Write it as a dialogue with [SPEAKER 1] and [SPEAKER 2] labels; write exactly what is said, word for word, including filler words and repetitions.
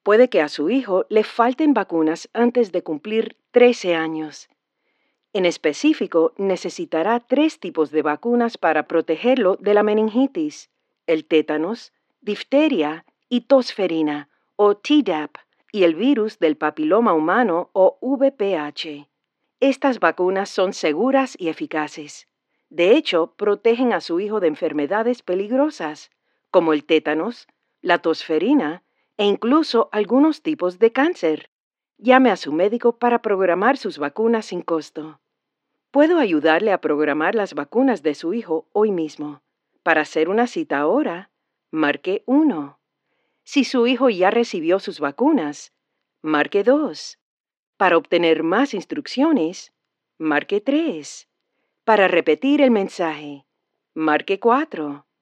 [SPEAKER 1] Puede que a su hijo le falten vacunas antes de cumplir trece años. En específico, necesitará tres tipos de vacunas para protegerlo de la meningitis, el tétanos, difteria y tosferina, o Tdap, y el virus del papiloma humano, o V P H. Estas vacunas son seguras y eficaces. De hecho, protegen a su hijo de enfermedades peligrosas, como el tétanos, la tosferina e incluso algunos tipos de cáncer. Llame a su médico para programar sus vacunas sin costo. Puedo ayudarle a programar las vacunas de su hijo hoy mismo. Para hacer una cita ahora, marque uno. Si su hijo ya recibió sus vacunas, marque dos. Para obtener más instrucciones, marque tres. Para repetir el mensaje, marque cuatro.